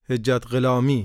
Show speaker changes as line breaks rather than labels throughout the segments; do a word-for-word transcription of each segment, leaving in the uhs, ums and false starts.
حجت غلامی.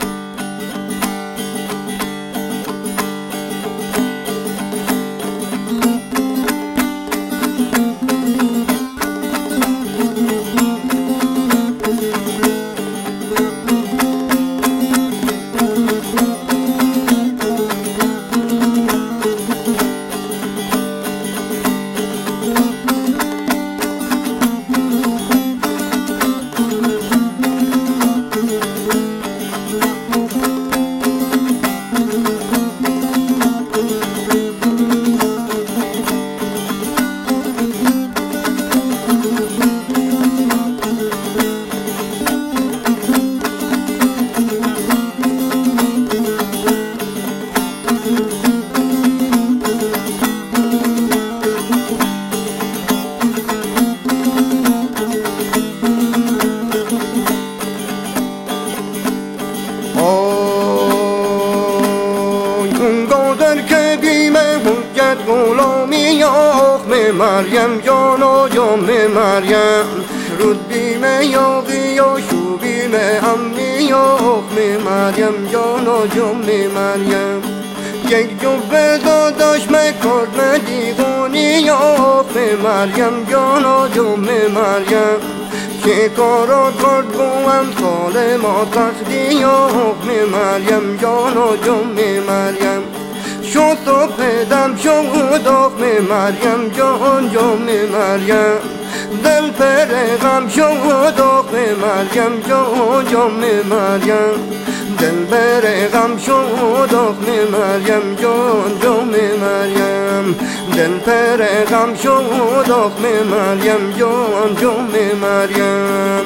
غلامی آخم مریم جان و جام مریم رود بیم یاقی و شو بیم امی آخم مریم جان و جام مریم یک جبه داداش مکرد مدیغونی آخم مریم جان و جام مریم که کارا کرد بوم سال ما تختی آخم مریم جان و جام مریم شد و پیدم شد آخم مریم جان جام مریم دل پر غم شد آخم مریم جان جام مریم دل پر غم شد آخم مریم جان جام مریم دل پر غم شد آخم مریم جان جام مریم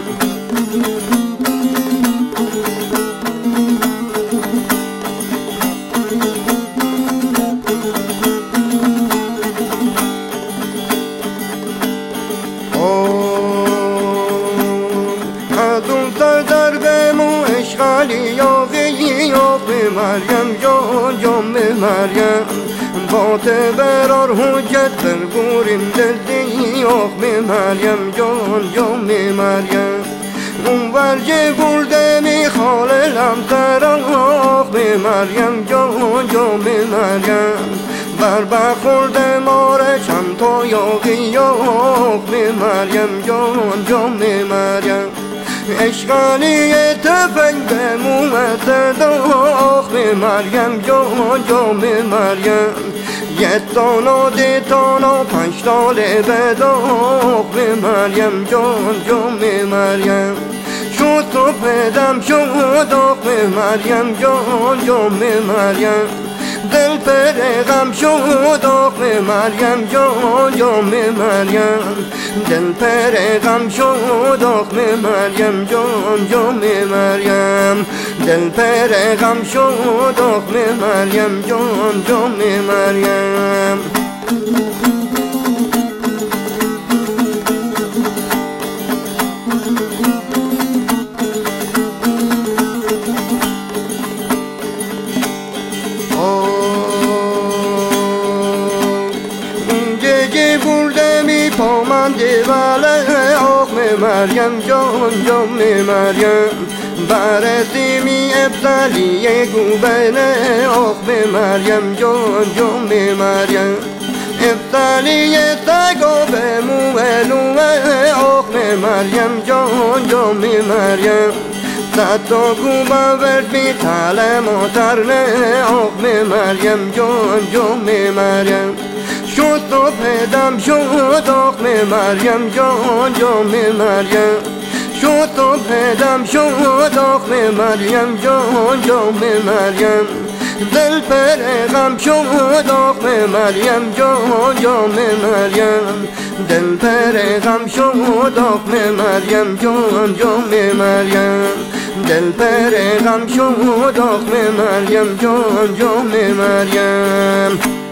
یاقی آخم مریم جان جام مریم بات برار حجت برگوریم دلدی آخم مریم جان جام مریم اون ورجه گلده می خاللم تران آخم مریم جان جام مریم بر بخورده ماره چند تا یاقی آخم مریم جان جام مریم عشقانی تفنگ بمومد آخم مریم جان جام مریم یه تانا ده تانا پنج تاله بد آخم مریم جان جام مریم شد تو پیدم شد آخم مریم جان جام مریم دل پر غم شد آخم مریم جان جام مریم دل پر غم شد آخم مریم جان جام مریم دل پر غم شد آخم مریم جان جام مریم پامنده وله آخم مریم جان جام مریم برسی می ابتالی گوبنه آخم مریم جان جام مریم ابتالی تگو به موهلوه آخم مریم جان جام مریم ستا گوبا ورد بی تاله ماترنه آخم مریم جان جام مریم شد تو پیدم شد آخم مریم جان جام مریم شد تو پیدم شد آخم مریم جان جام مریم دل پر غم شد آخم مریم جان جام مریم دل پر غم شد آخم مریم جان جام مریم دل پر غم شد آخم مریم جان جام مریم